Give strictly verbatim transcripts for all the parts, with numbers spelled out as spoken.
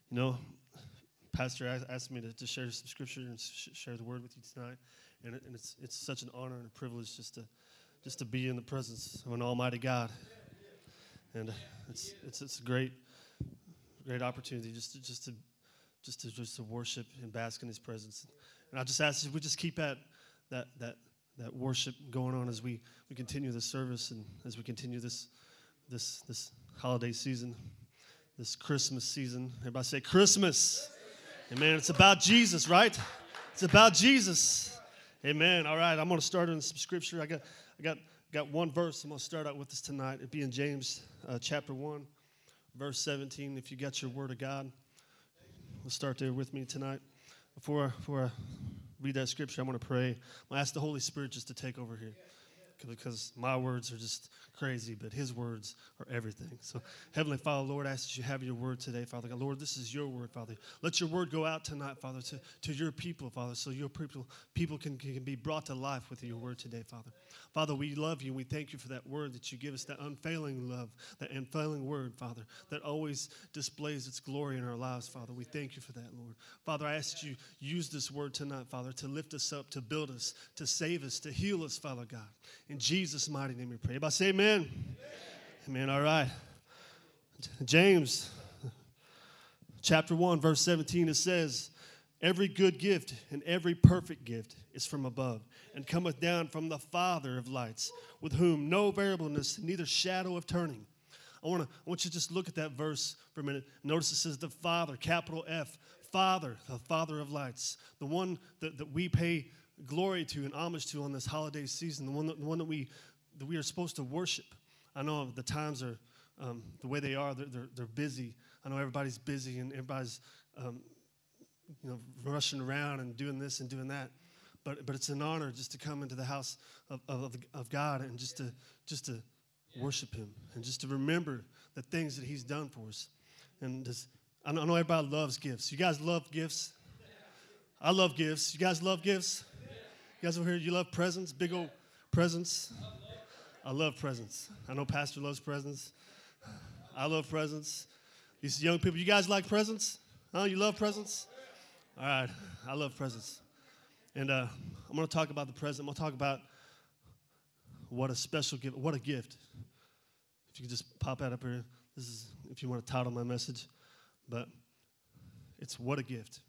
You know, Pastor asked me to, to share some scripture and sh- share the word with you tonight, and, it, and it's it's such an honor and a privilege just to just to be in the presence of an Almighty God, and it's it's it's a great great opportunity just to just to just to just to worship and bask in His presence. And I just ask if we just keep that that that that worship going on as we, we continue this service and as we continue this this this holiday season, this Christmas season. Everybody say Christmas. Amen. It's about Jesus, right? It's about Jesus. Amen. All right, I'm going to start in some scripture. I got I got got one verse I'm going to start out with this tonight. It'd be in James uh, chapter one, verse seventeen. If you got your word of God, we'll start there with me tonight. Before, before I read that scripture, I'm going to pray. I'm going to ask the Holy Spirit just to take over here, because my words are just crazy, but His words are everything. So, Heavenly Father, Lord, I ask that you have your word today, Father God. Lord, this is your word, Father. Let your word go out tonight, Father, to, to your people, Father, so your people people can, can be brought to life with your word today, Father. Father, we love you, and we thank you for that word that you give us, that unfailing love, that unfailing word, Father, that always displays its glory in our lives, Father. We thank you for that, Lord. Father, I ask you use this word tonight, Father, to lift us up, to build us, to save us, to heal us, Father God. In Jesus' mighty name we pray. Everybody say amen. Amen. Amen. All right. James chapter one, verse seventeen, it says, every good gift and every perfect gift is from above and cometh down from the Father of lights, with whom no variableness, neither shadow of turning. I want to I want you to just look at that verse for a minute. Notice it says the Father, capital F, Father, the Father of lights, the one that, that we pay glory to and homage to on this holiday season, the one that, the one that we that we are supposed to worship. I know the times are um, the way they are. They're, they're, they're busy. I know everybody's busy and everybody's um, you know rushing around and doing this and doing that. But but it's an honor just to come into the house of of, of God and just to just to worship Him and just to remember the things that He's done for us. And just, I know, I know everybody loves gifts. You guys love gifts. I love gifts. You guys love gifts. You guys over here, you love presents, big old presents. I love presents. I know Pastor loves presents. I love presents. These young people, you guys like presents? Huh? You love presents? All right. I love presents. And uh, I'm going to talk about the present. I'm going to talk about what a special gift, what a gift. If you could just pop that up here. This is if you want to title my message. But it's what a gift.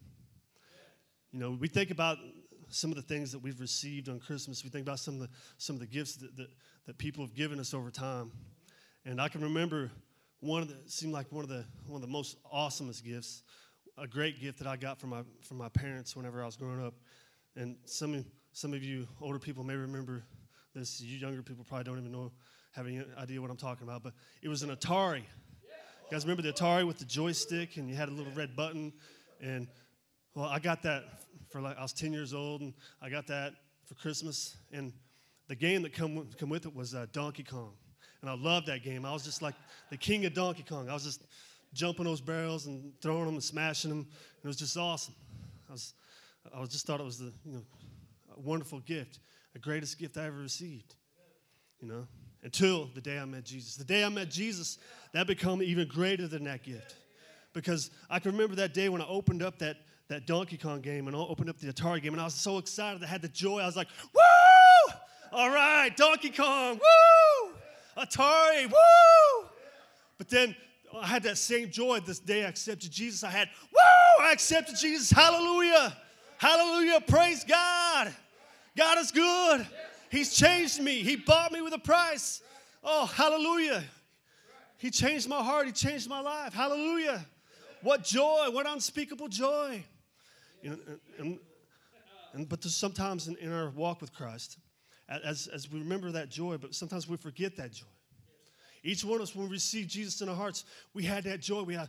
You know, we think about some of the things that we've received on Christmas. We think about some of the some of the gifts that, that, that people have given us over time. And I can remember one of the seemed like one of the one of the most awesomest gifts, a great gift that I got from my from my parents whenever I was growing up. And some some of you older people may remember this. You younger people probably don't even know, have any idea what I'm talking about. But it was an Atari. You guys remember the Atari with the joystick and you had a little red button? And well, I got that for like, I was ten years old, and I got that for Christmas. And the game that come, come with it was uh, Donkey Kong. And I loved that game. I was just like the king of Donkey Kong. I was just jumping those barrels and throwing them and smashing them. It was just awesome. I was, I was just thought it was the, you know, a wonderful gift, the greatest gift I ever received, you know, until the day I met Jesus. The day I met Jesus, that became even greater than that gift. Because I can remember that day when I opened up that that Donkey Kong game and I opened up the Atari game, and I was so excited. I had the joy. I was like, woo! All right, Donkey Kong, woo! Atari, woo! But then I had that same joy this day I accepted Jesus. I had, woo! I accepted Jesus. Hallelujah. Hallelujah. Praise God. God is good. He's changed me. He bought me with a price. Oh, hallelujah. He changed my heart. He changed my life. Hallelujah. What joy. What unspeakable joy. You know, and, and, and, but there's sometimes in, in our walk with Christ, as, as we remember that joy, but sometimes we forget that joy. Each one of us, when we receive Jesus in our hearts, we had that joy. We had,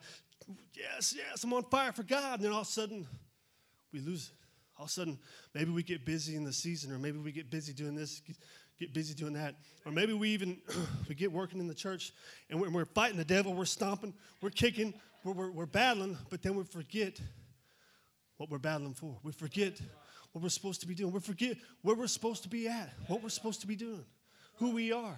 yes, yes, I'm on fire for God. And then all of a sudden, we lose it. All of a sudden, maybe we get busy in the season, or maybe we get busy doing this, get, get busy doing that. Or maybe we even, we get working in the church, and we're, we're fighting the devil, we're stomping, we're kicking, we're, we're, we're battling, but then we forget what we're battling for. We forget what we're supposed to be doing. We forget where we're supposed to be at, what we're supposed to be doing, who we are.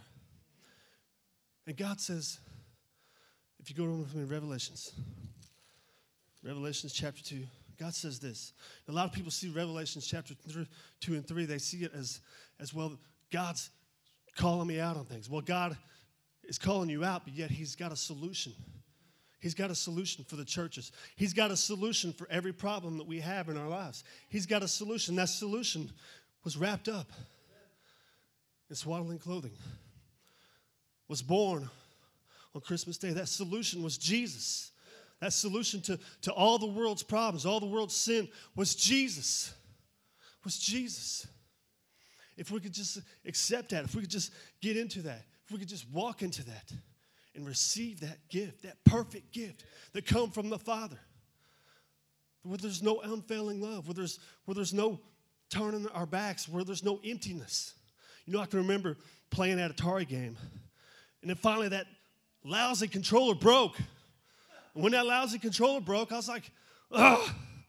And God says, if you go to Revelations, Revelation chapter two. God says this. A lot of people see Revelation chapter three, two and three. They see it as, as well, God's calling me out on things. Well, God is calling you out, but yet he's got a solution. He's got a solution for the churches. He's got a solution for every problem that we have in our lives. He's got a solution. That solution was wrapped up in swaddling clothing, was born on Christmas Day. That solution was Jesus. That solution to, to all the world's problems, all the world's sin, was Jesus. Was Jesus. If we could just accept that, if we could just get into that, if we could just walk into that and receive that gift, that perfect gift that comes from the Father, where there's no unfailing love, where there's, where there's no turning our backs, where there's no emptiness. You know, I can remember playing at Atari game, and then finally that lousy controller broke. And when that lousy controller broke, I was like, ugh,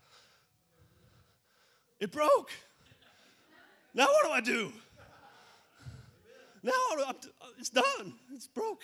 it broke. Now what do I do? Now I'm, it's done. It's broke.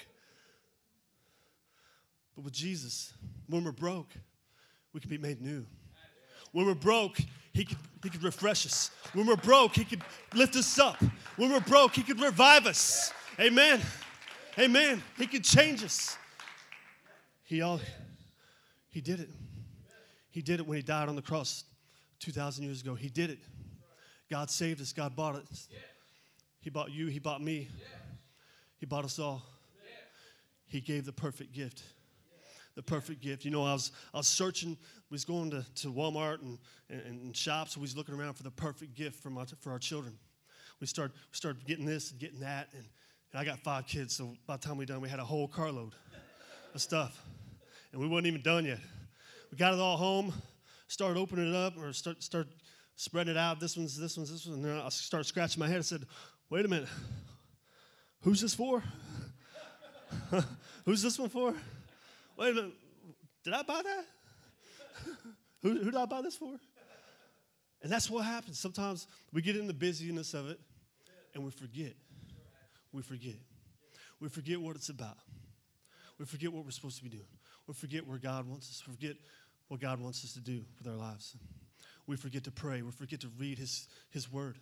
But with Jesus, when we're broke, we can be made new. When we're broke, he could, he could refresh us. When we're broke, he could lift us up. When we're broke, he could revive us. Amen. Amen. He could change us. He all, he did it. He did it when he died on the cross two thousand years ago. He did it. God saved us. God bought it. He bought you. He bought me. He bought us all. He gave the perfect gift. The perfect gift. You know, I was I was searching, was going to, to Walmart and, and, and shops. We was looking around for the perfect gift for my for our children. We started we started getting this and getting that, and, and I got five kids. So by the time we done, we had a whole carload of stuff, and we wasn't even done yet. We got it all home, started opening it up, or start start spreading it out. This one's this one's this one. And then I started scratching my head. I said, "Wait a minute, who's this for? Who's this one for? Wait a minute, did I buy that? who, who did I buy this for?" And that's what happens. Sometimes we get in the busyness of it, and we forget. We forget. We forget what it's about. We forget what we're supposed to be doing. We forget where God wants us. We forget what God wants us to do with our lives. We forget to pray. We forget to read his, his word.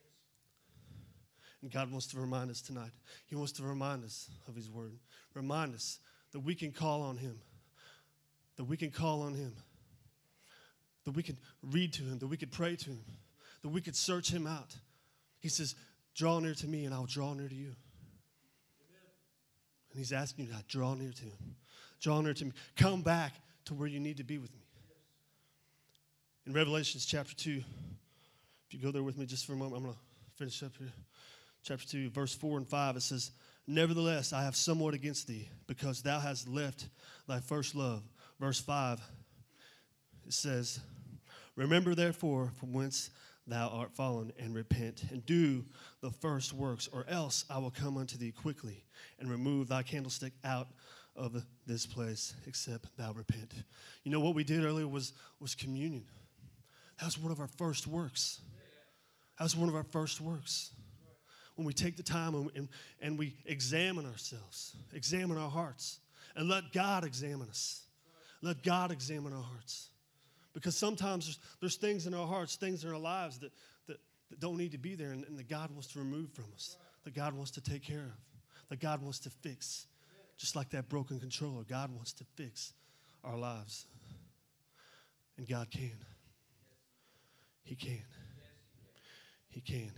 And God wants to remind us tonight. He wants to remind us of his word. Remind us that we can call on him. That we can call on him. That we can read to him. That we can pray to him. That we could search him out. He says, draw near to me and I'll draw near to you. Amen. And he's asking you to draw near to him. Draw near to me. Come back to where you need to be with me. In Revelation chapter two, if you go there with me just for a moment, I'm going to finish up here. Chapter two, verse four and five, it says, nevertheless, I have somewhat against thee, because thou hast left thy first love. Verse five, it says, remember therefore from whence thou art fallen, and repent, and do the first works, or else I will come unto thee quickly, and remove thy candlestick out of this place, except thou repent. You know what we did earlier was, was communion. That was one of our first works. That was one of our first works. When we take the time and, and, and we examine ourselves, examine our hearts, and let God examine us. Let God examine our hearts. Because sometimes there's, there's things in our hearts, things in our lives that, that, that don't need to be there, and, and that God wants to remove from us, that God wants to take care of, that God wants to fix. Just like that broken controller, God wants to fix our lives. And God can. He can. He can.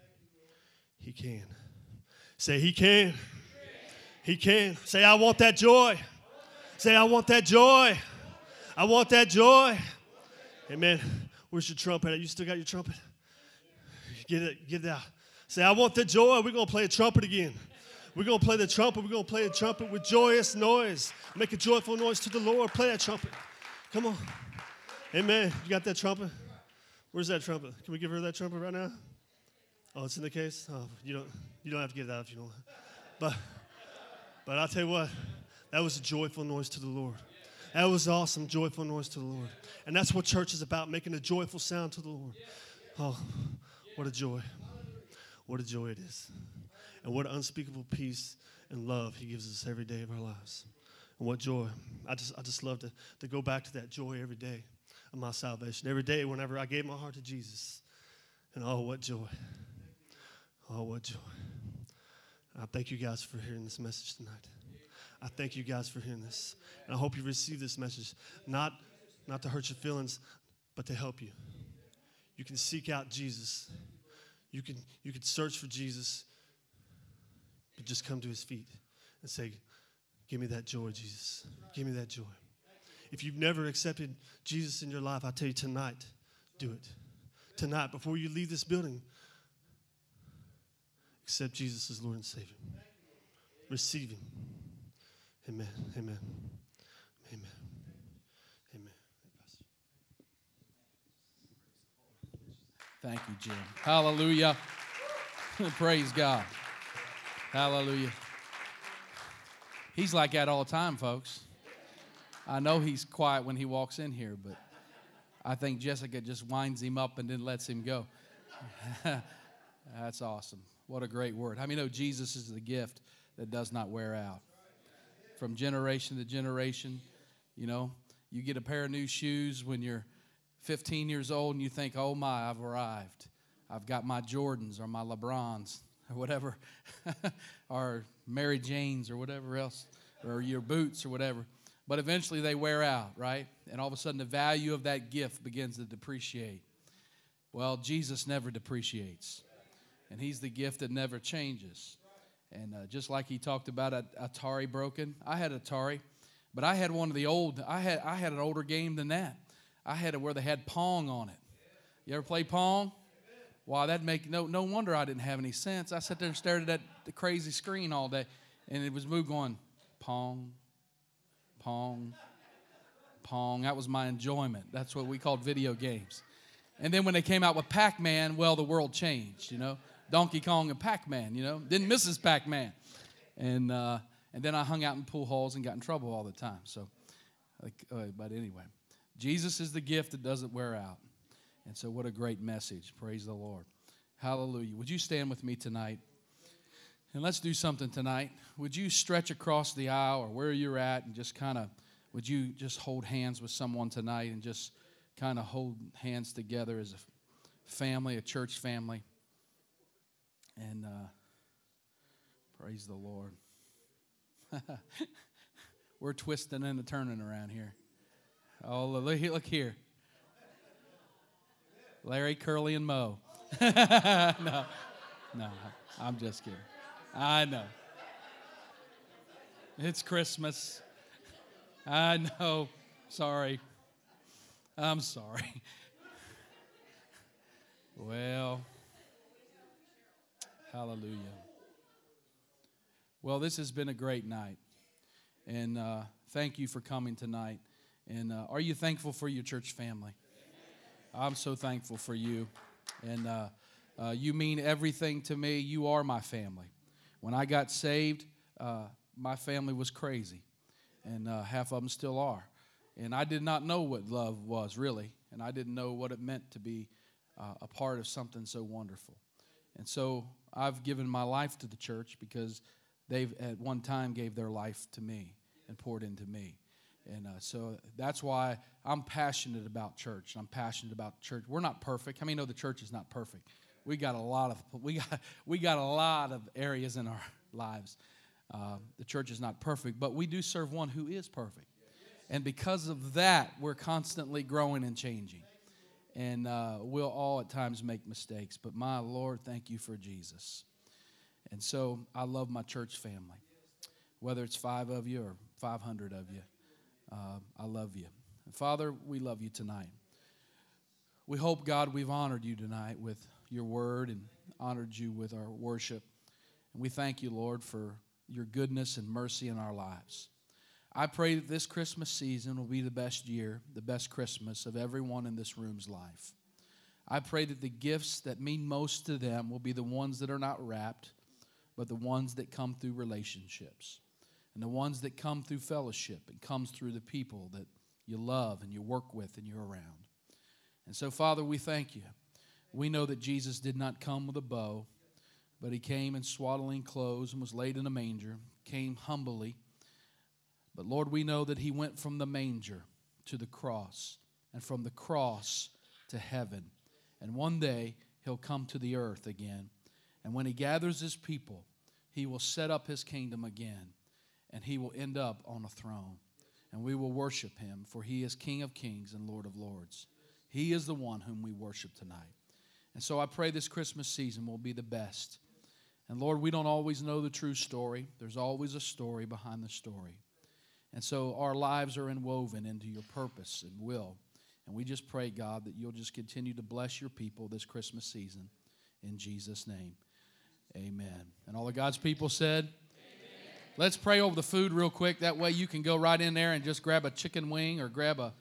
He can. Say, he can. He can. Say, I want that joy. Say, I want that joy. I want that joy. Amen. Where's your trumpet? You still got your trumpet? Get it, get it out. Say, I want the joy. We're going to play a trumpet again. We're going to play the trumpet. We're going to play the trumpet with joyous noise. Make a joyful noise to the Lord. Play that trumpet. Come on. Amen. You got that trumpet? Where's that trumpet? Can we give her that trumpet right now? Oh, it's in the case? Oh, you don't you don't have to get it out if you don't. But but I'll tell you what, that was a joyful noise to the Lord. That was awesome, joyful noise to the Lord. And that's what church is about, making a joyful sound to the Lord. Oh, what a joy. What a joy it is. And what an unspeakable peace and love he gives us every day of our lives. And what joy. I just I just love to, to go back to that joy every day of my salvation. Every day whenever I gave my heart to Jesus. And oh, what joy. Oh, what joy. I thank you guys for hearing this message tonight. I thank you guys for hearing this. And I hope you receive this message, not, not to hurt your feelings, but to help you. You can seek out Jesus. You can, you can search for Jesus, but just come to his feet and say, give me that joy, Jesus. Give me that joy. If you've never accepted Jesus in your life, I tell you tonight, do it. Tonight, before you leave this building, accept Jesus as Lord and Savior. Receive him. Amen. Amen. Amen. Amen. Thank you, Jim. Hallelujah. Praise God. Hallelujah. He's like that all the time, folks. I know he's quiet when he walks in here, but I think Jessica just winds him up and then lets him go. That's awesome. What a great word. How many know Jesus is the gift that does not wear out? From generation to generation, you know, you get a pair of new shoes when you're fifteen years old and you think, oh my, I've arrived. I've got my Jordans or my LeBrons or whatever, or Mary Janes or whatever else, or your boots or whatever. But eventually they wear out, right? And all of a sudden the value of that gift begins to depreciate. Well, Jesus never depreciates. And he's the gift that never changes. And uh, just like he talked about a, Atari broken, I had Atari, but I had one of the old, I had I had an older game than that. I had it where they had Pong on it. You ever play Pong? Wow, that'd make, no no wonder I didn't have any sense. I sat there and stared at that the crazy screen all day, and it was moved going, Pong, Pong, Pong. That was my enjoyment. That's what we called video games. And then when they came out with Pac-Man, well, the world changed, you know. Donkey Kong and Pac-Man, you know. Didn't miss his Pac-Man. And uh, and then I hung out in pool halls and got in trouble all the time. So, like, uh, but anyway, Jesus is the gift that doesn't wear out. And so what a great message. Praise the Lord. Hallelujah. Would you stand with me tonight? And let's do something tonight. Would you stretch across the aisle or where you're at and just kind of, would you just hold hands with someone tonight and just kind of hold hands together as a family, a church family? And uh, praise the Lord. We're twisting and turning around here. Oh, look, look here. Larry, Curly, and Mo. no, no, I'm just kidding. I know. It's Christmas. I know. Sorry. I'm sorry. Well, hallelujah. Well, this has been a great night. And uh, thank you for coming tonight. And uh, are you thankful for your church family? I'm so thankful for you. And uh, uh, you mean everything to me. You are my family. When I got saved, uh, my family was crazy. And uh, half of them still are. And I did not know what love was, really. And I didn't know what it meant to be uh, a part of something so wonderful. And so I've given my life to the church because they've at one time gave their life to me and poured into me. And uh, so that's why I'm passionate about church. I'm passionate about church. We're not perfect. How many know the church is not perfect? We got a lot of we got we got a lot of areas in our lives. Uh, the church is not perfect, but we do serve one who is perfect. And because of that, we're constantly growing and changing. And uh, we'll all at times make mistakes. But my Lord, thank you for Jesus. And so I love my church family. Whether it's five of you or five hundred of you, uh, I love you. And Father, we love you tonight. We hope, God, we've honored you tonight with your word and honored you with our worship. And we thank you, Lord, for your goodness and mercy in our lives. I pray that this Christmas season will be the best year, the best Christmas of everyone in this room's life. I pray that the gifts that mean most to them will be the ones that are not wrapped, but the ones that come through relationships, and the ones that come through fellowship and comes through the people that you love and you work with and you're around. And so, Father, we thank you. We know that Jesus did not come with a bow, but he came in swaddling clothes and was laid in a manger, came humbly, But Lord, we know that he went from the manger to the cross, and from the cross to heaven. And one day he'll come to the earth again. And when he gathers his people, he will set up his kingdom again, and he will end up on a throne. And we will worship him, for he is King of kings and Lord of lords. He is the one whom we worship tonight. And so I pray this Christmas season will be the best. And Lord, we don't always know the true story. There's always a story behind the story. And so our lives are inwoven into your purpose and will. And we just pray, God, that you'll just continue to bless your people this Christmas season. In Jesus' name, amen. And all of God's people said, amen. Let's pray over the food real quick. That way you can go right in there and just grab a chicken wing or grab a